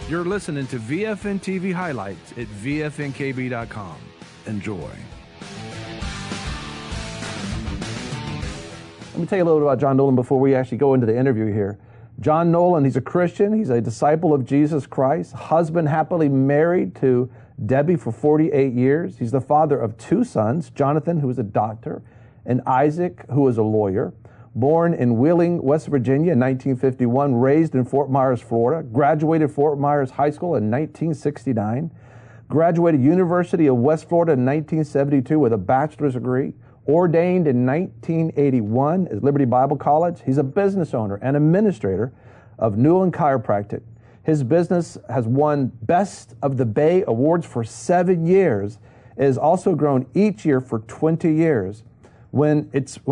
You're listening to VFN TV highlights at VFNKB.com. Enjoy. Let me tell you a little bit about John Nolan before we actually go into the interview here. John Nolan, he's a Christian. He's a disciple of Jesus Christ, husband happily married to Debbie for 48 years. He's the father of 2 sons, Jonathan, who is a doctor, and Isaac, who is a lawyer. Born in Wheeling, West Virginia in 1951, raised in Fort Myers, Florida, graduated Fort Myers High School in 1969, graduated University of West Florida in 1972 with a bachelor's degree, ordained in 1981 at Liberty Bible College. He's a business owner and administrator of Newland Chiropractic. His business has won Best of the Bay awards for 7 years. It has also grown each year for 20 years. When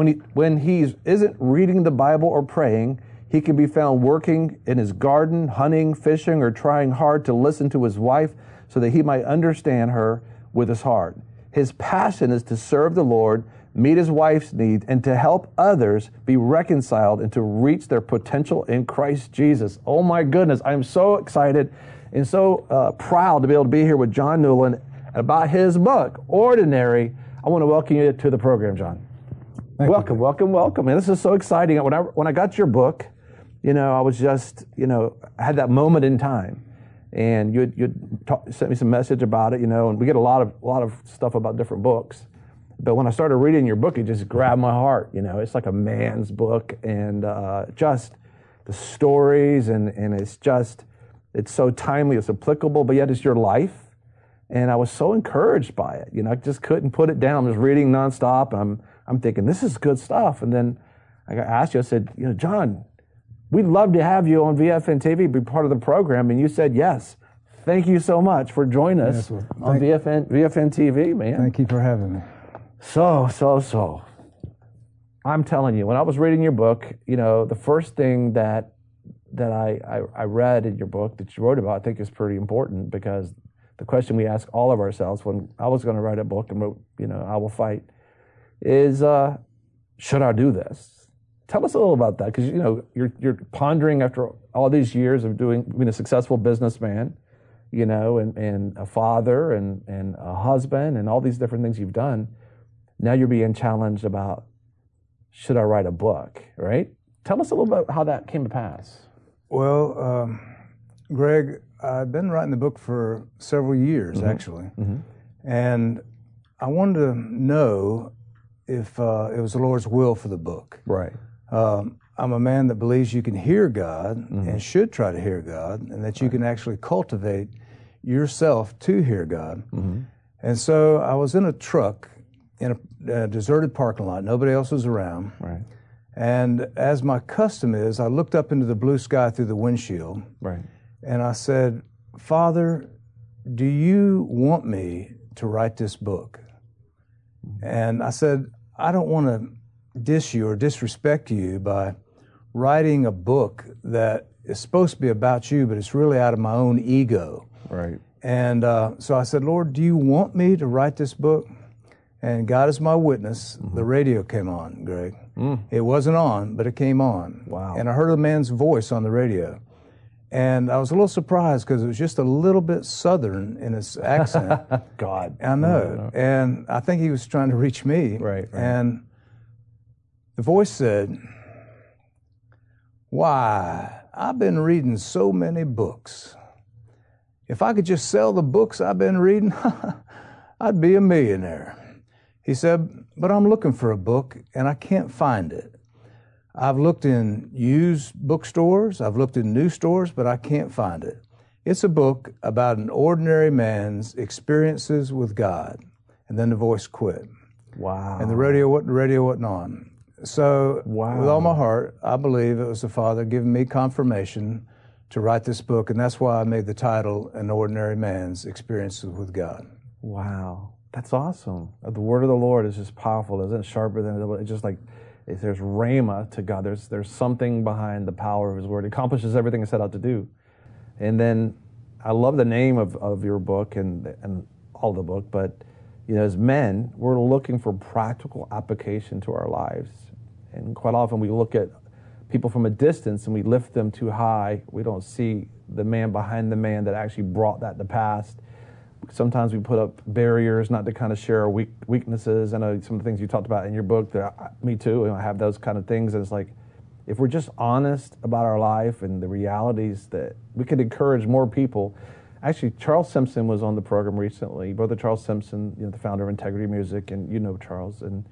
he isn't reading the Bible or praying, he can be found working in his garden, hunting, fishing, or trying hard to listen to his wife so that he might understand her with his heart. His passion is to serve the Lord, meet his wife's needs, and to help others be reconciled and to reach their potential in Christ Jesus. Oh my goodness, I'm so excited and so proud to be able to be here with John Nolan about his book, Ordinary. I want to welcome you to the program, John. Welcome. Man, this is so exciting. When I got your book, I was just, I had that moment in time, and you sent me some message about it, and we get a lot of stuff about different books. But when I started reading your book, it just grabbed my heart. It's like a man's book, and just the stories, and it's so timely, it's applicable, but yet it's your life. And I was so encouraged by it. I just couldn't put it down. I was reading nonstop, and I'm thinking, this is good stuff. And then I asked you, I said, John, we'd love to have you on VFN TV, be part of the program. And you said yes. Thank you so much for joining us on VFN TV, man. Thank you for having me. So. I'm telling you, when I was reading your book, the first thing that I read in your book that you wrote about, I think is pretty important, because the question we ask all of ourselves when I was going to write a book and wrote, I Will Fight, is, should I do this? Tell us a little about that, because, you're pondering after all these years of being a successful businessman, and a father and a husband and all these different things you've done. Now you're being challenged about, should I write a book, right? Tell us a little bit how that came to pass. Well, Greg, I've been writing the book for several years, actually. Mm-hmm. And I wanted to know if it was the Lord's will for the book. Right. I'm a man that believes you can hear God and should try to hear God, and that you can actually cultivate yourself to hear God. Mm-hmm. And so I was in a truck in a deserted parking lot. Nobody else was around. Right. And as my custom is, I looked up into the blue sky through the windshield. Right. And I said, Father, do you want me to write this book? And I said, I don't want to diss you or disrespect you by writing a book that is supposed to be about you, but it's really out of my own ego. Right. And so I said, Lord, do you want me to write this book? And God is my witness. Mm-hmm. The radio came on, Greg. It wasn't on, but it came on. Wow. And I heard a man's voice on the radio. And I was a little surprised because it was just a little bit Southern in its accent. God. I know. And I think he was trying to reach me. Right. And the voice said, why, I've been reading so many books. If I could just sell the books I've been reading, I'd be a millionaire. He said, but I'm looking for a book and I can't find it. I've looked in used bookstores, I've looked in new stores, but I can't find it. It's a book about an ordinary man's experiences with God. And then the voice quit. Wow. And the radio wasn't on. So with all my heart, I believe it was the Father giving me confirmation to write this book, and that's why I made the title, An Ordinary Man's Experiences with God. Wow. That's awesome. The word of the Lord is just powerful, isn't it? Sharper than it's just like, if there's rhema to God. There's something behind the power of His word. It accomplishes everything it's set out to do. And then I love the name of your book and all the book, but as men, we're looking for practical application to our lives. And quite often we look at people from a distance and we lift them too high. We don't see the man behind the man that actually brought that to pass. Sometimes we put up barriers not to kind of share our weaknesses. I know some of the things you talked about in your book, me too, I have those kind of things. And it's like, if we're just honest about our life and the realities, that we could encourage more people. Actually, Charles Simpson was on the program recently. Brother Charles Simpson, the founder of Integrity Music, and Charles, and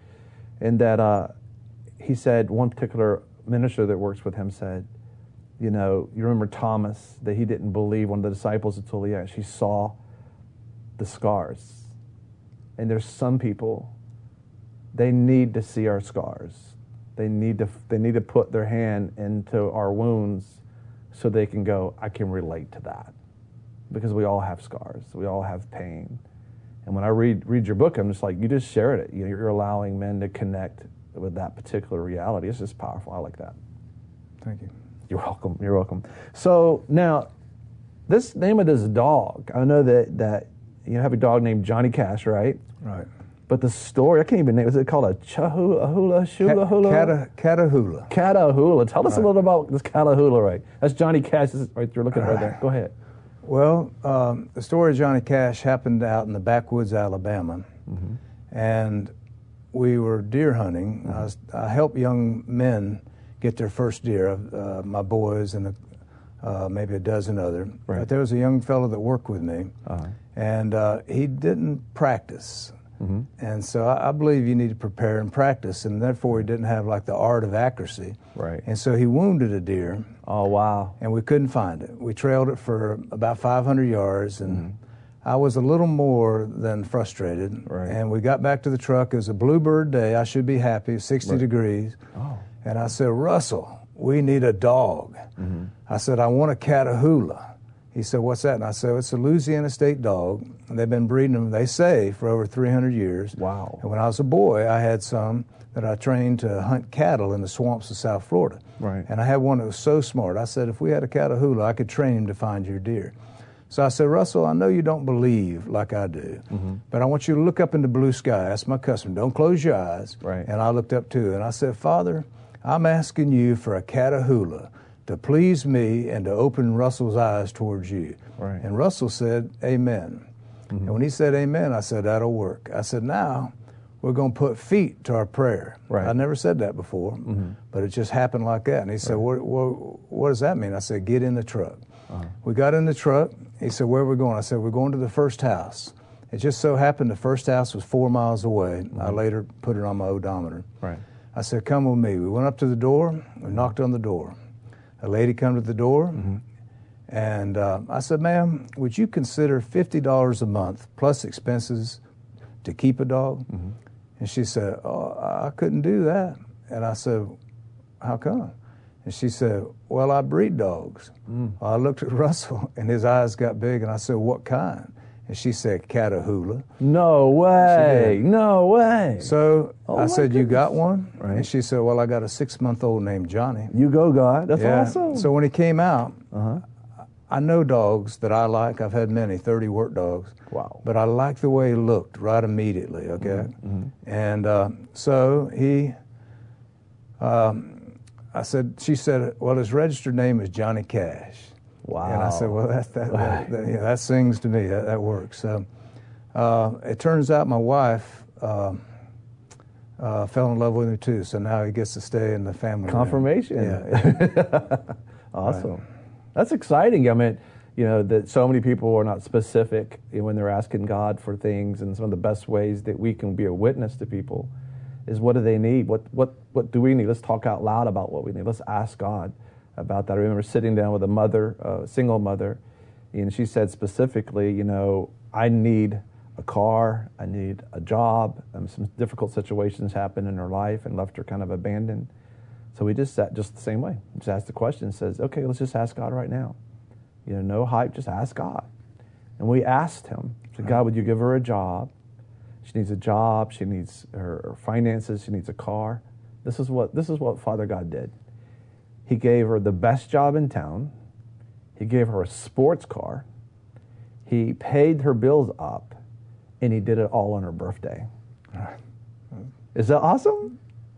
that he said, one particular minister that works with him said, you remember Thomas, that he didn't believe, one of the disciples, until he actually saw the scars. And there's some people, they need to see our scars. They need to put their hand into our wounds so they can go, I can relate to that. Because we all have scars. We all have pain. And when I read your book, I'm just like, you just shared it. You're allowing men to connect with that particular reality. It's just powerful. I like that. Thank you. You're welcome. You're welcome. So now, this name of this dog, I know that you have a dog named Johnny Cash, right? Right. But the story, I can't even name it. Is it called a Chahula, Shula Hula? Catahoula. Catahoula. Tell us a little about this Catahoula, right? That's Johnny Cash. Right, you're looking right there. Go ahead. Well, the story of Johnny Cash happened out in the backwoods, Alabama, and we were deer hunting. I helped young men get their first deer, my boys and maybe a dozen other. Right. But there was a young fellow that worked with me, and he didn't practice. And so I believe you need to prepare and practice, and therefore he didn't have like the art of accuracy. Right. And so he wounded a deer. Oh, wow. And we couldn't find it. We trailed it for about 500 yards, and I was a little more than frustrated. Right. And we got back to the truck. It was a bluebird day. I should be happy, 60 degrees. Oh. And I said, Russell, we need a dog. I said, I want a Catahoula. He said, what's that? And I said, it's a Louisiana state dog. And they've been breeding them, they say, for over 300 years. Wow. And when I was a boy, I had some that I trained to hunt cattle in the swamps of South Florida. Right. And I had one that was so smart. I said, if we had a Catahoula, I could train him to find your deer. So I said, Russell, I know you don't believe like I do, but I want you to look up in the blue sky. That's my custom. Don't close your eyes. Right. And I looked up too, and I said, Father, I'm asking you for a Catahoula to please me and to open Russell's eyes towards you. Right. And Russell said, amen. And when he said amen, I said, that'll work. I said, now we're going to put feet to our prayer. Right. I never said that before, but it just happened like that. And he said, what does that mean? I said, get in the truck. We got in the truck. He said, where are we going? I said, we're going to the first house. It just so happened the first house was 4 miles away. I later put it on my odometer. Right. I said, come with me. We went up to the door. We knocked on the door. A lady come to the door, and I said, ma'am, would you consider $50 a month plus expenses to keep a dog? And she said, oh, I couldn't do that. And I said, how come? And she said, well, I breed dogs. I looked at Russell, and his eyes got big, and I said, what kind? And she said, Catahoula. No way. No way. So Oh, I my said, you got goodness. one? Right. And she said, well, I got a 6-month-old named Johnny. You go, God. That's Yeah. awesome. So when he came out, I know dogs that I like. I've had many, 30 work dogs. Wow. But I liked the way he looked right immediately, okay? And so he, she said, well, his registered name is Johnny Cash. Wow. And I said, well, that sings to me. That works. So it turns out my wife fell in love with him too. So now he gets to stay in the family. Confirmation. Yeah. Awesome. Right. That's exciting. I mean, that so many people are not specific when they're asking God for things, and some of the best ways that we can be a witness to people is, what do they need? What do we need? Let's talk out loud about what we need. Let's ask God about that. I remember sitting down with a mother, a single mother, and she said specifically, I need a car, I need a job. Some difficult situations happened in her life and left her kind of abandoned. So we just sat just the same way. Just asked the question, says, okay, let's just ask God right now. No hype, just ask God. And we asked him, said, God, would you give her a job? She needs a job, she needs her finances, she needs a car. This is what Father God did. He gave her the best job in town. He gave her a sports car. He paid her bills up, and he did it all on her birthday. Is that awesome?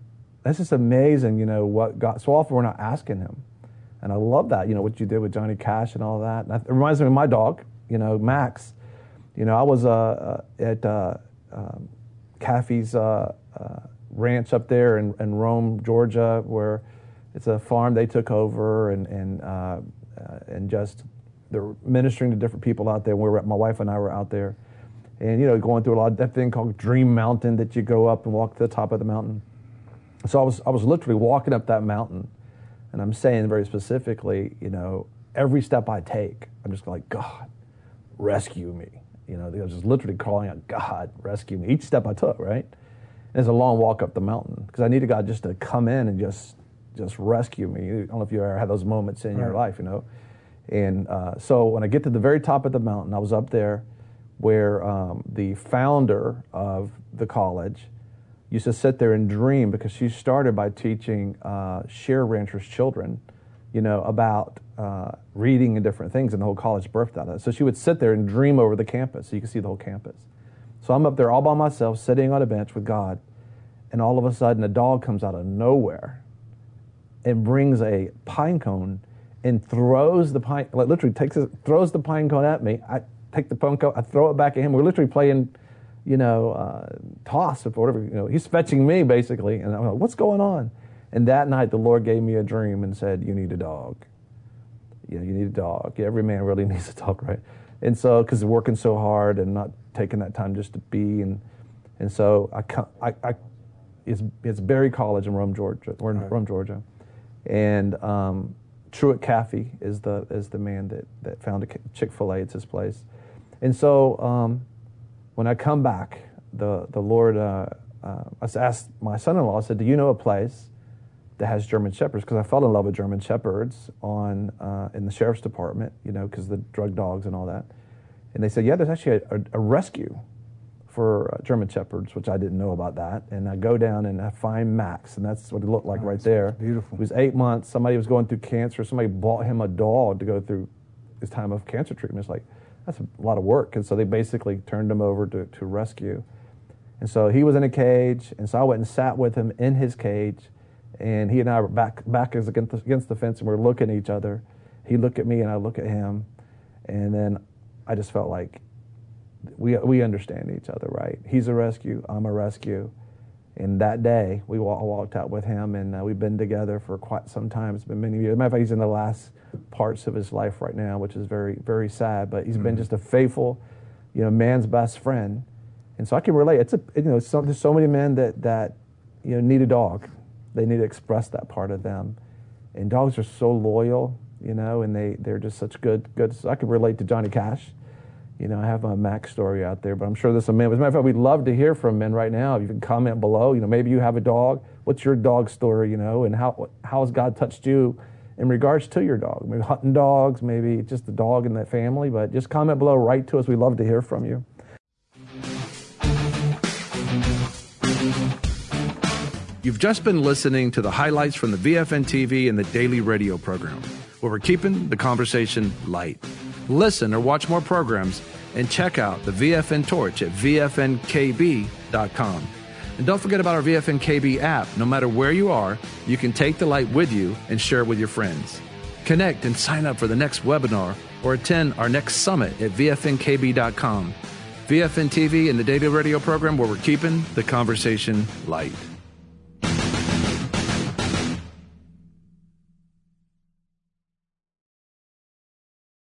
that's just amazing, you know, what God, so often we're not asking him. And I love that, you know, what you did with Johnny Cash and all that. And it reminds me of my dog, you know, Max. You know, I was at Caffey's ranch up there in Rome, Georgia, where it's a farm they took over, and just they're ministering to different people out there. My wife and I were out there, and you know, going through a lot of that thing called Dream Mountain that you go up and walk to the top of the mountain. So I was literally walking up that mountain, and I'm saying very specifically, you know, every step I take, I'm just like, God, rescue me. You know, I was just literally calling out, God, rescue me. Each step I took, right? And it's a long walk up the mountain because I needed God just to come in and just rescue me. I don't know if you ever had those moments in your life, you know. And so when I get to the very top of the mountain, I was up there where the founder of the college used to sit there and dream, because she started by teaching share ranchers' children, you know, about reading and different things, and the whole college birthed out of it. So she would sit there and dream over the campus, so you could see the whole campus. So I'm up there all by myself, sitting on a bench with God, and all of a sudden a dog comes out of nowhere and brings a pine cone and throws the pine, like literally throws the pine cone at me. I take the pine cone, I throw it back at him. We're literally playing, you know, toss or whatever. You know, he's fetching me basically, and I'm like, what's going on? And that night the Lord gave me a dream and said, you need a dog. You know, you need a dog. Every man really needs a dog, right? And so, because they're working so hard and not taking that time just to be, and so it's Berry College in Rome, Georgia. We're in Rome, Georgia, and Truett Caffey is the man that founded Chick-fil-A. It's his place. And so when I come back, the Lord, I asked my son-in-law, I said, do you know a place that has German Shepherds? Because I fell in love with German Shepherds in the sheriff's department, you know, because the drug dogs and all that. And they said, yeah, there's actually a rescue for German Shepherds, which I didn't know about that. And I go down and I find Max, and that's what he looked like right there. Beautiful. He was 8 months. Somebody was going through cancer. Somebody bought him a dog to go through his time of cancer treatment. It's like, that's a lot of work. And so they basically turned him over to rescue. And so he was in a cage, and so I went and sat with him in his cage, and he and I were back against the fence, and we're looking at each other. He looked at me, and I look at him, and then I just felt like we understand each other, right? He's a rescue, I'm a rescue. And that day, I walked out with him, and we've been together for quite some time. It's been many years. As a matter of fact, he's in the last parts of his life right now, which is very, very sad. But he's been just a faithful, you know, man's best friend. And so I can relate. There's so many men that you know, need a dog. They need to express that part of them. And dogs are so loyal, you know, and they're just such good. So I can relate to Johnny Cash. You know, I have my Max story out there, but I'm sure there's some men. As a matter of fact, we'd love to hear from men right now. If you can comment below, you know, maybe you have a dog. What's your dog story, you know, and how has God touched you in regards to your dog? Maybe hunting dogs, maybe just the dog in that family, but just comment below, write to us. We'd love to hear from you. You've just been listening to the highlights from the VFN TV and the daily radio program, where we're keeping the conversation light. Listen or watch more programs and check out the VFN Torch at VFNKB.com. And don't forget about our VFNKB app. No matter where you are, you can take the light with you and share it with your friends. Connect and sign up for the next webinar or attend our next summit at VFNKB.com. VFN TV and the daily radio program, where we're keeping the conversation light.